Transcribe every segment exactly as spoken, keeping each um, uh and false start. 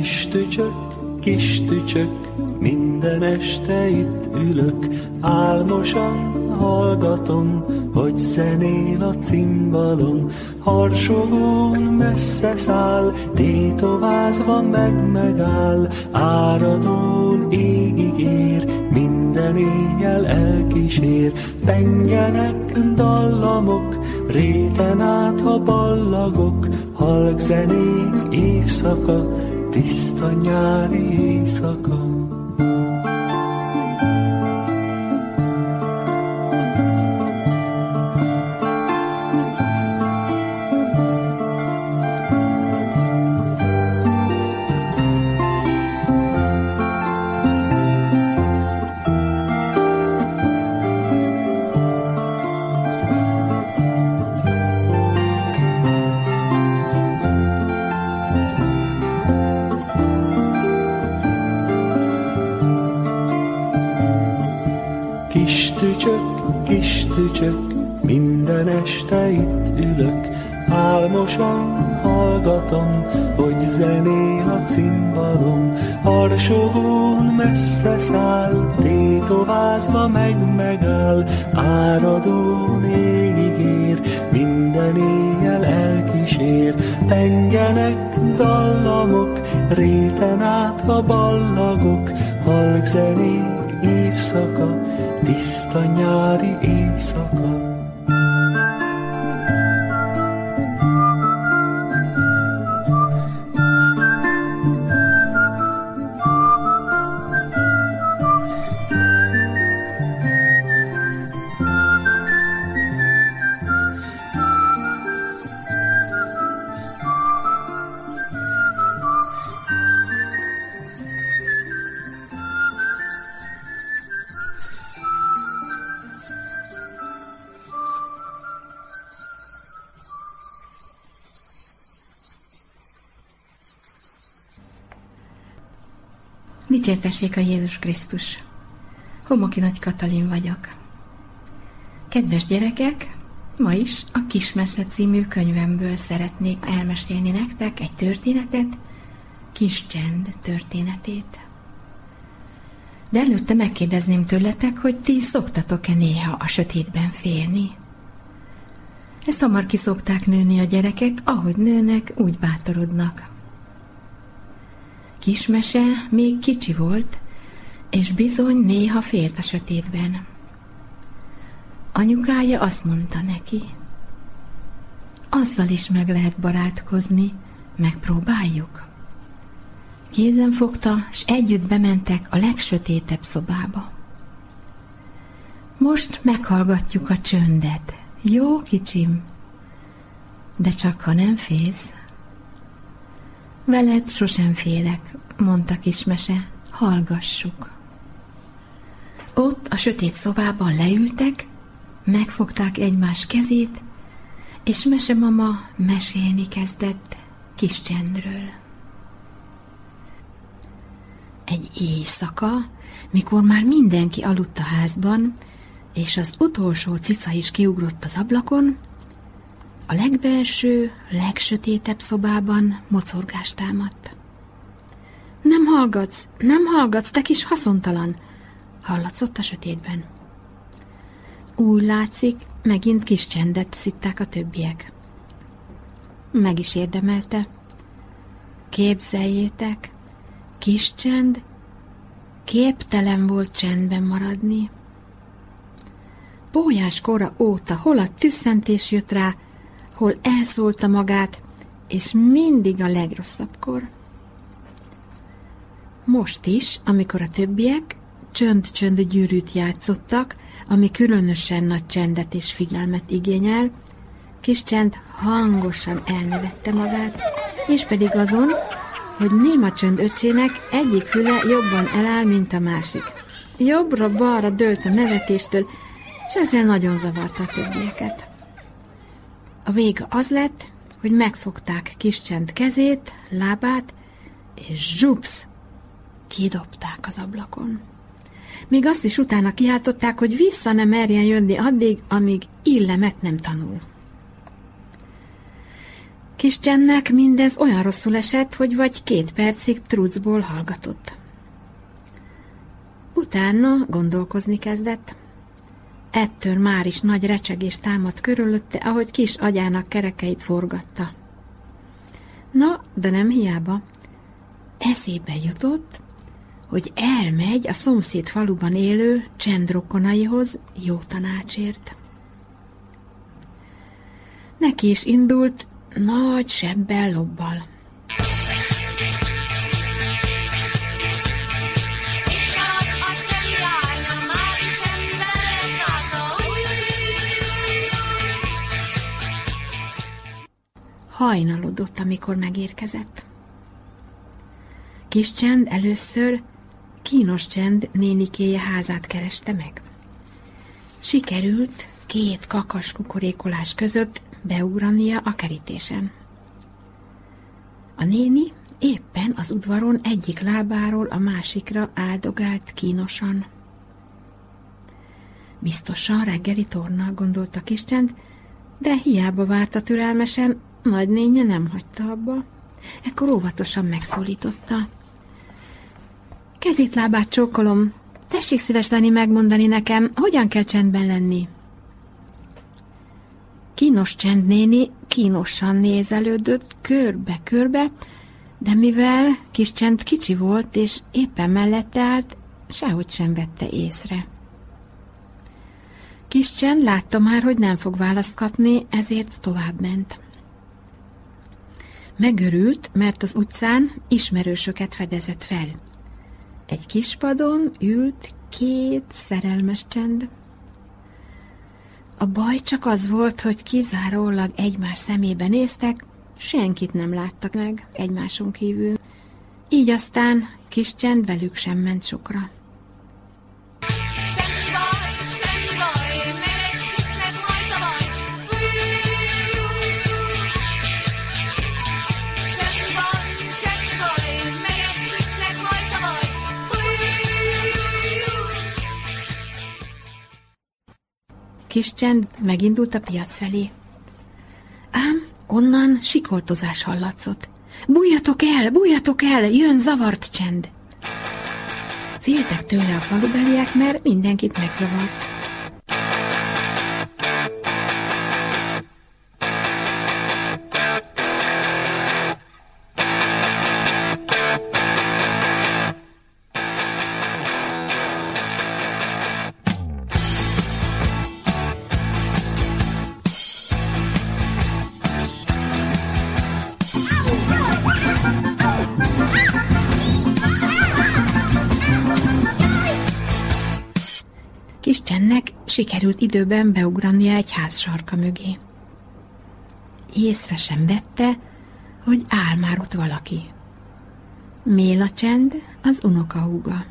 Kis tücsök, kis tücsök, minden este itt ülök, álmosan hallgatom, hogy zenél a cimbalom. Harsogón messze száll, tétovázva meg megáll, áradón égig ér, minden éjjel elkísér. Pengenek dallamok, réten át a ballagok, halk zenék évszaka, tiszta nyári éjszaka. Kis tücsök, kis tücsök, minden este itt ülök, álmosan hallgatom, hogy zenél a cimbalom. Harsogón messze száll, tétovázva meg megáll, áradón égig ér, minden éjjel elkísér. Pengenek dallamok, réten át a ballagok, halk zenék évszaka, tiszta nyári éjszaka. Dicsértessék a Jézus Krisztus! Homoki Nagy Katalin vagyok. Kedves gyerekek, ma is a Kismese című könyvemből szeretnék elmesélni nektek egy történetet, Kis Csend történetét. De előtte megkérdezném tőletek, hogy ti szoktatok-e néha a sötétben félni? Ezt hamar ki szokták nőni a gyerekek, ahogy nőnek, úgy bátorodnak. Kismese még kicsi volt, és bizony néha félt a sötétben. Anyukája azt mondta neki, azzal is meg lehet barátkozni, megpróbáljuk. Kézen fogta, s együtt bementek a legsötétebb szobába. Most meghallgatjuk a csöndet, jó kicsim? De csak ha nem félsz. Veled sosem félek, mondta Kismese, hallgassuk. Ott a sötét szobában leültek, megfogták egymás kezét, és mesemama mesélni kezdett Kis Csendről. Egy éjszaka, mikor már mindenki aludt a házban, és az utolsó cica is kiugrott az ablakon, a legbelső, legsötétebb szobában mocorgást támadt. Nem hallgatsz, nem hallgatsz, te kis haszontalan, hallatszott a sötétben. Úgy látszik, megint Kis Csendet szitták a többiek. Meg is érdemelte. Képzeljétek, Kis Csend képtelen volt csendben maradni. Bójás kora óta hol a tüsszentés jött rá, hol elszólta magát, és mindig a legrosszabbkor. Most is, amikor a többiek csönd-csönd gyűrűt játszottak, ami különösen nagy csendet és figyelmet igényel, Kis Csend hangosan elnevette magát, és pedig azon, hogy Néma Csönd öccsének egyik füle jobban eláll, mint a másik. Jobbra-balra dőlt a nevetéstől, és ezzel nagyon zavarta a többieket. A vége az lett, hogy megfogták Kis Csend kezét, lábát, és zsupsz, kidobták az ablakon. Még azt is utána kiáltották, hogy vissza nem merjen jönni addig, amíg illemet nem tanul. Kis Csendnek mindez olyan rosszul esett, hogy vagy két percig trucból hallgatott. Utána gondolkozni kezdett. Ettől már is nagy recsegés támadt körülötte, ahogy kis agyának kerekeit forgatta. Na, de nem hiába. Eszébe jutott, hogy elmegy a szomszéd faluban élő csendrokonaihoz jó tanácsért. Neki is indult nagy sebbel lobbal. Hajnalodott, amikor megérkezett. Kis Csend először Kínos Csend nénikéje házát kereste meg. Sikerült két kakas kukorékolás között beugrania a kerítésen. A néni éppen az udvaron egyik lábáról a másikra áldogált kínosan. Biztosan reggeli torna, gondolta Kis Csend, de hiába várta türelmesen, nagynénye nem hagyta abba. Ekkor óvatosan megszólította. Kezét, lábát csókolom, tessék szíves lenni megmondani nekem, hogyan kell csendben lenni. Kínos Csend néni kínosan nézelődött körbe-körbe, de mivel Kis Csend kicsi volt, és éppen mellette állt, sehogy sem vette észre. Kis Csend látta már, hogy nem fog választ kapni, ezért tovább ment. Megörült, mert az utcán ismerősöket fedezett fel. Egy kis padon ült két szerelmes Csend. A baj csak az volt, hogy kizárólag egymás szemébe néztek, senkit nem láttak meg egymáson kívül. Így aztán Kis Csend velük sem ment sokra. Kis Csend megindult a piac felé. Ám onnan sikoltozás hallatszott. Bújjatok el, bújjatok el, jön zavart csend! Féltek tőle a falubeliek, mert mindenkit megzavart. Kis Csendnek sikerült időben beugrania egy ház sarka mögé. Észre sem vette, hogy áll már ott valaki. Méla Csend, az unokahúga.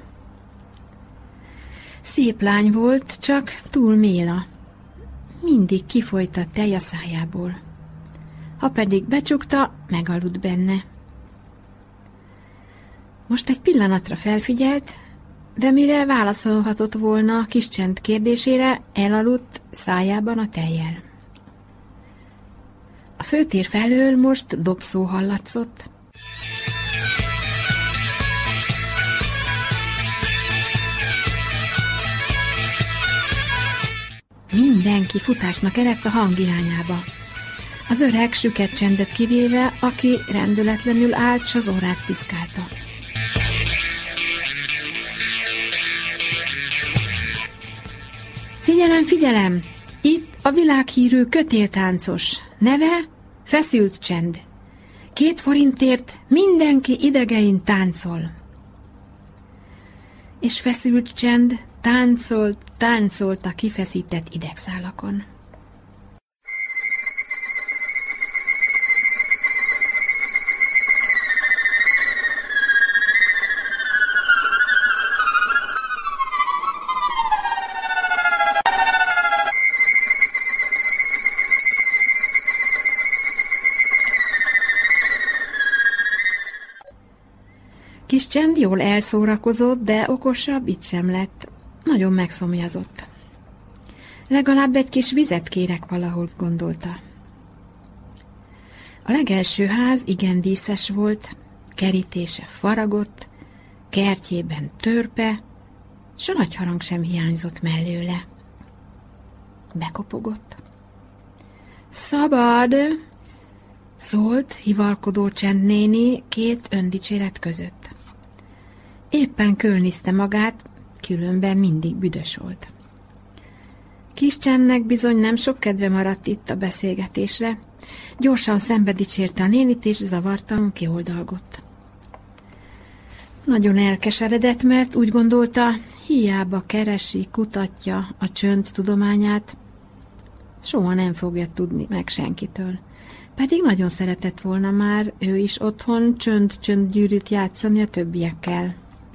Szép lány volt, csak túl méla. Mindig kifolyt a tej a szájából. Ha pedig becsukta, megaludt benne. Most egy pillanatra felfigyelt, de mire válaszolhatott volna Kis Csend kérdésére, elaludt szájában a tejjel. A főtér felől most dobszó hallatszott. Mindenki futásnak eredt a hang irányába. Az öreg süket Csendet kivéve, aki rendületlenül állt, s az órát piszkálta. Figyelem, figyelem! Itt a világhírű kötéltáncos. Neve Feszült Csend. Két forintért mindenki idegein táncol. És Feszült Csend táncolt, táncolt a kifeszített idegszálakon. Kis Csend jól elszórakozott, de okosabb itt sem lett. Nagyon megszomjazott. Legalább egy kis vizet kérek valahol, gondolta. A legelső ház igen díszes volt, kerítése faragott, kertjében törpe, s a nagy harang sem hiányzott mellőle. Bekopogott. Szabad! Szólt hivalkodó csendnéni két öndicséret között. Éppen kölniszte magát, különben mindig büdös volt. Kis Csendnek bizony nem sok kedve maradt itt a beszélgetésre. Gyorsan szembe dicsérte a nénit, és zavartan kioldalgott. Nagyon elkeseredett, mert úgy gondolta, hiába keresi, kutatja a csönd tudományát, soha nem fogja tudni meg senkitől. Pedig nagyon szeretett volna már ő is otthon csönd-csönd-gyűrűt játszani a többiekkel.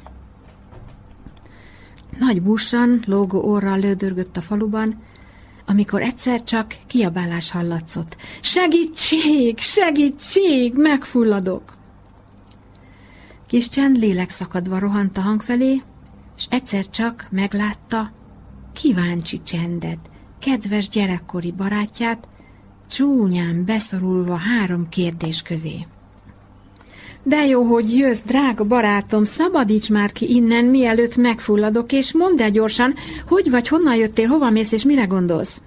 Nagy bussan, lógó orral lődörgött a faluban, amikor egyszer csak kiabálás hallatszott. Segítség! Segítség! Megfulladok! Kis Csend lélekszakadva rohant a hang felé, és egyszer csak meglátta Kíváncsi Csendet, kedves gyerekkori barátját, csúnyán beszorulva három kérdés közé. De jó, hogy jössz, drága barátom, szabadíts már ki innen, mielőtt megfulladok, és mondd el gyorsan, hogy vagy, honnan jöttél, hova mész, és mire gondolsz?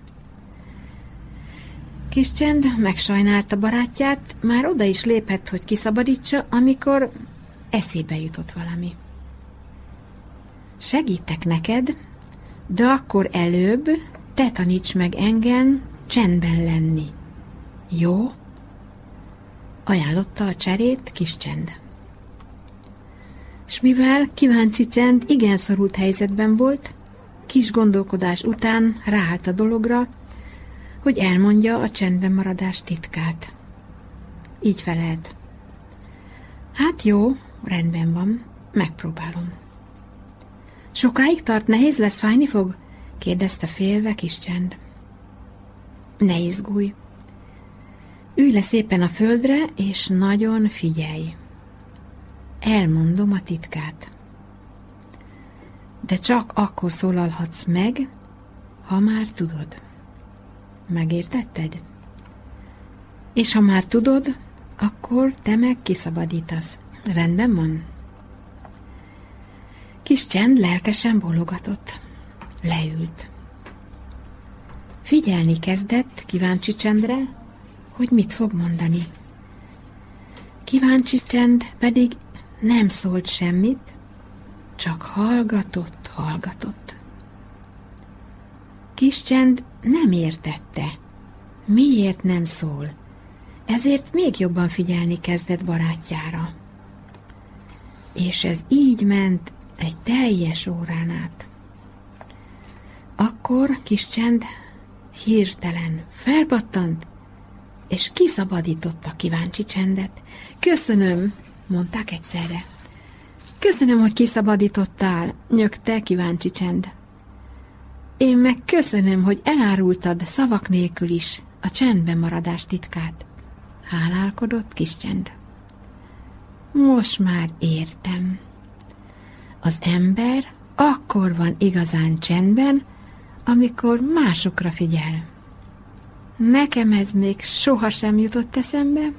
Kis Csend megsajnálta barátját, már oda is lépett, hogy kiszabadítsa, amikor eszébe jutott valami. Segítek neked, de akkor előbb te taníts meg engem csendben lenni. Jó? Ajánlotta a cserét Kis Csend. S mivel Kíváncsi Csend igen szorult helyzetben volt, kis gondolkodás után ráállt a dologra, hogy elmondja a csendben maradás titkát. Így felelt. Hát jó, rendben van, megpróbálom. Sokáig tart, nehéz lesz, fájni fog? Kérdezte félve Kis Csend. Ne izgulj. Ülj le szépen a földre, és nagyon figyelj. Elmondom a titkát. De csak akkor szólalhatsz meg, ha már tudod. Megértetted? És ha már tudod, akkor te meg kiszabadítasz. Rendben van? Kis Csend lelkesen bólogatott. Leült. Figyelni kezdett Kíváncsi Csendre, hogy mit fog mondani. Kíváncsi Csend pedig nem szólt semmit, csak hallgatott, hallgatott. Kis Csend nem értette, miért nem szól, ezért még jobban figyelni kezdett barátjára. És ez így ment egy teljes órán át. Akkor Kis Csend hirtelen felpattant, és kiszabadította Kíváncsi Csendet. Köszönöm, mondták egyszerre. Köszönöm, hogy kiszabadítottál, nyögte Kíváncsi Csend. Én meg köszönöm, hogy elárultad szavak nélkül is a csendben maradás titkát. Hálálkodott Kis Csend. Most már értem. Az ember akkor van igazán csendben, amikor másokra figyel. Nekem ez még sohasem jutott eszembe.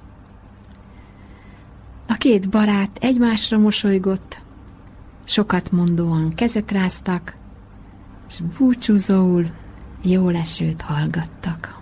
A két barát egymásra mosolygott, sokat mondóan kezet ráztak, és búcsúzóul jólesőt hallgattak.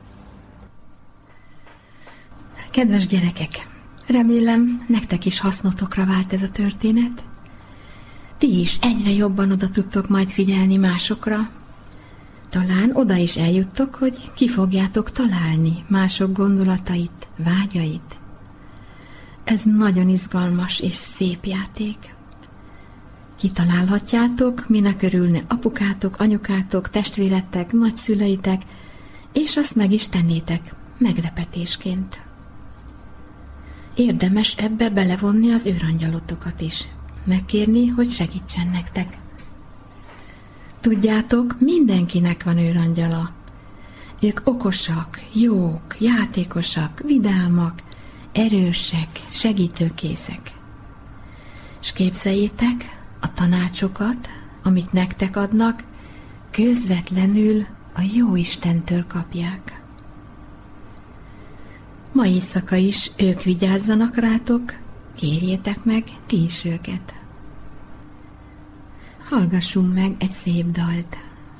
Kedves gyerekek, remélem, nektek is hasznotokra vált ez a történet. Ti is egyre jobban oda tudtok majd figyelni másokra. Talán oda is eljuttok, hogy ki fogjátok találni mások gondolatait, vágyait. Ez nagyon izgalmas és szép játék. Kitalálhatjátok, minek örülne apukátok, anyukátok, testvéretek, nagyszüleitek, és azt meg is tennétek, meglepetésként. Érdemes ebbe belevonni az őrangyalotokat is, megkérni, hogy segítsen nektek. Tudjátok, mindenkinek van őrangyala. Ők okosak, jók, játékosak, vidámak, erősek, segítőkészek. És képzeljétek, a tanácsokat, amit nektek adnak, közvetlenül a Jóistentől kapják. Ma éjszaka is ők vigyázzanak rátok, kérjétek meg ti is őket. Hallgassunk meg egy szép dalt.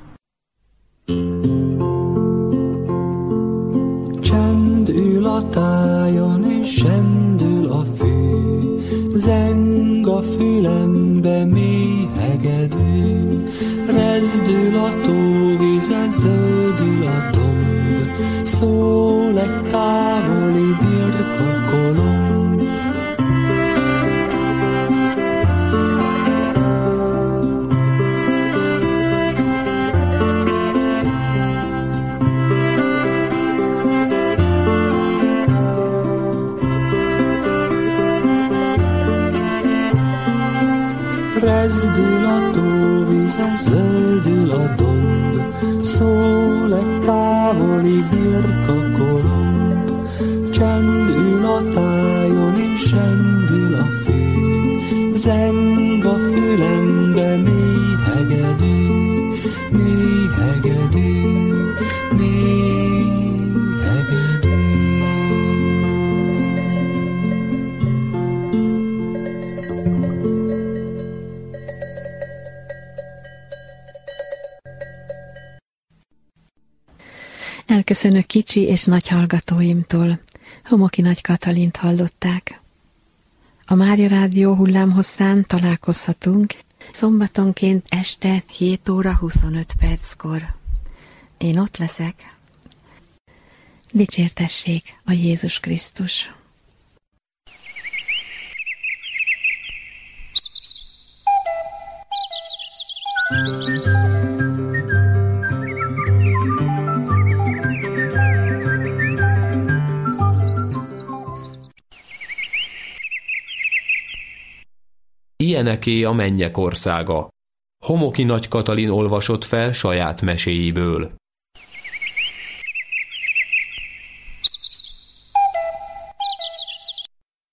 Csend ül a tájon, és csendül a fű, zeng a fülembe mély hegedű, rezdül a tóvize, zöldül a domb, szól egy távoli birka kolomb. Rezdül a tóvize, zöldül a domb, szól egy távoli birka kolomb. Csend ül a tájon, és csendül a fű, zeng a fülembe mély hegedű, mély hegedű, mély hegedű. Elköszönök kicsi és nagy hallgatóimtól. Homoki Nagy Katalint hallották. A Mária Rádió hullámhosszán találkozhatunk szombatonként este hét óra huszonöt perckor. Én ott leszek. Dicsértessék a Jézus Krisztus! Ilyeneké a mennyek országa. Homoki Nagy Katalin olvasott fel saját meséiből.